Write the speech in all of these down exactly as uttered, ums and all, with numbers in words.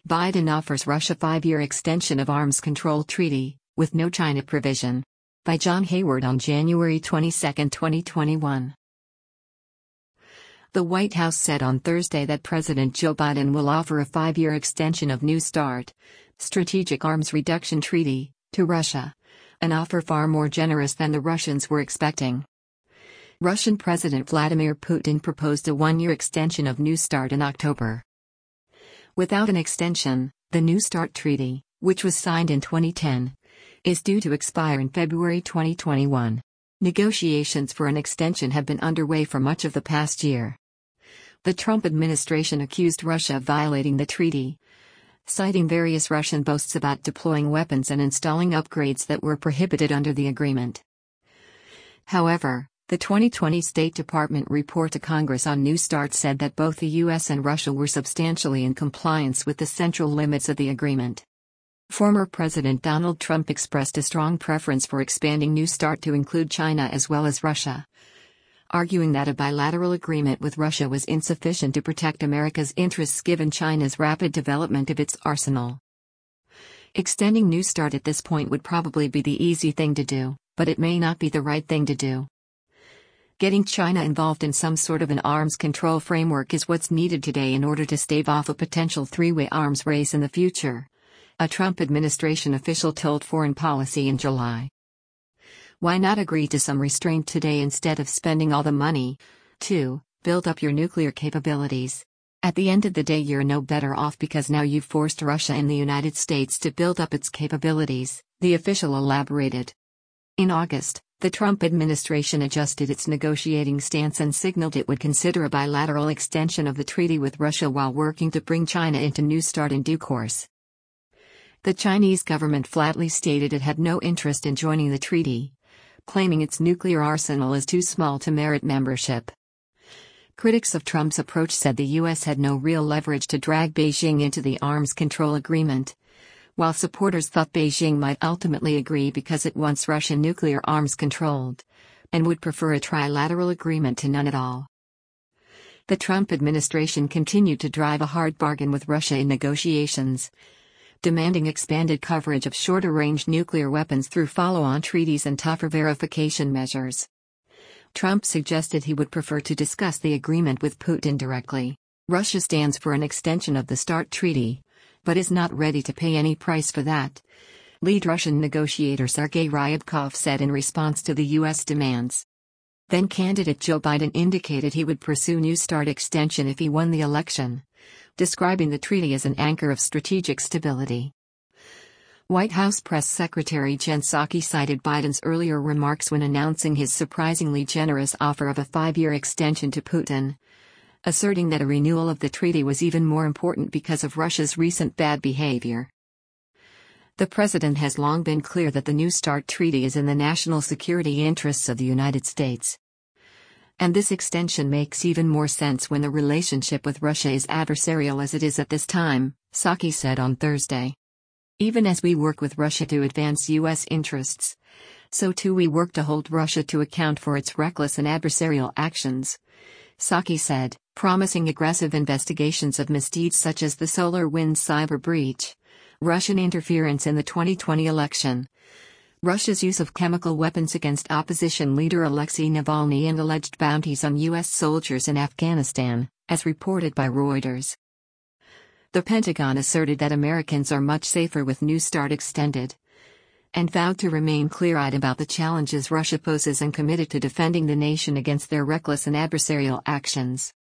Biden offers Russia five-year extension of arms control treaty, with no China provision. By John Hayward on January twenty-second, twenty twenty-one. The White House said on Thursday that President Joe Biden will offer a five-year extension of New START, Strategic Arms Reduction Treaty, to Russia, an offer far more generous than the Russians were expecting. Russian President Vladimir Putin proposed a one-year extension of New START in October. Without an extension, the New START treaty, which was signed in twenty ten, is due to expire in February twenty twenty-one. Negotiations for an extension have been underway for much of the past year. The Trump administration accused Russia of violating the treaty, citing various Russian boasts about deploying weapons and installing upgrades that were prohibited under the agreement. However, the twenty twenty State Department report to Congress on New START said that both the U S and Russia were substantially in compliance with the central limits of the agreement. Former President Donald Trump expressed a strong preference for expanding New START to include China as well as Russia, arguing that a bilateral agreement with Russia was insufficient to protect America's interests given China's rapid development of its arsenal. Extending New START at this point would probably be the easy thing to do, but it may not be the right thing to do. Getting China involved in some sort of an arms control framework is what's needed today in order to stave off a potential three-way arms race in the future, a Trump administration official told Foreign Policy in July. Why not agree to some restraint today instead of spending all the money to build up your nuclear capabilities? At the end of the day, you're no better off because now you've forced Russia and the United States to build up its capabilities, the official elaborated. In August, the Trump administration adjusted its negotiating stance and signaled it would consider a bilateral extension of the treaty with Russia while working to bring China into New START in due course. The Chinese government flatly stated it had no interest in joining the treaty, claiming its nuclear arsenal is too small to merit membership. Critics of Trump's approach said the U S had no real leverage to drag Beijing into the arms control agreement, while supporters thought Beijing might ultimately agree because it wants Russian nuclear arms controlled, and would prefer a trilateral agreement to none at all. The Trump administration continued to drive a hard bargain with Russia in negotiations, demanding expanded coverage of shorter-range nuclear weapons through follow-on treaties and tougher verification measures. Trump suggested he would prefer to discuss the agreement with Putin directly. Russia stands for an extension of the START treaty, but is not ready to pay any price for that, lead Russian negotiator Sergei Ryabkov said in response to the U S demands. Then candidate Joe Biden indicated he would pursue New START extension if he won the election, describing the treaty as an anchor of strategic stability. White House Press Secretary Jen Psaki cited Biden's earlier remarks when announcing his surprisingly generous offer of a five-year extension to Putin, asserting that a renewal of the treaty was even more important because of Russia's recent bad behavior. The president has long been clear that the New START treaty is in the national security interests of the United States. And this extension makes even more sense when the relationship with Russia is adversarial as it is at this time, Psaki said on Thursday. Even as we work with Russia to advance U S interests, so too we work to hold Russia to account for its reckless and adversarial actions, Psaki said, promising aggressive investigations of misdeeds such as the SolarWinds cyber breach, Russian interference in the twenty twenty election, Russia's use of chemical weapons against opposition leader Alexei Navalny, and alleged bounties on U S soldiers in Afghanistan, as reported by Reuters. The Pentagon asserted that Americans are much safer with New START extended, and vowed to remain clear-eyed about the challenges Russia poses and committed to defending the nation against their reckless and adversarial actions.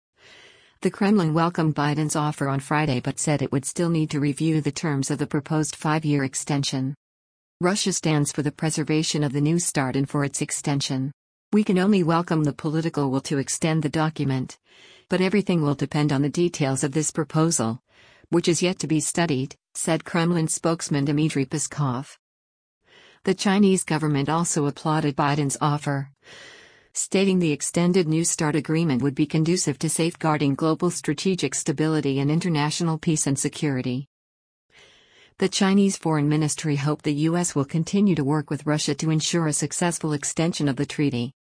The Kremlin welcomed Biden's offer on Friday but said it would still need to review the terms of the proposed five-year extension. Russia stands for the preservation of the New START and for its extension. We can only welcome the political will to extend the document, but everything will depend on the details of this proposal, which is yet to be studied, said Kremlin spokesman Dmitry Peskov. The Chinese government also applauded Biden's offer, stating the extended New START agreement would be conducive to safeguarding global strategic stability and international peace and security. The Chinese Foreign Ministry hoped the U S will continue to work with Russia to ensure a successful extension of the treaty.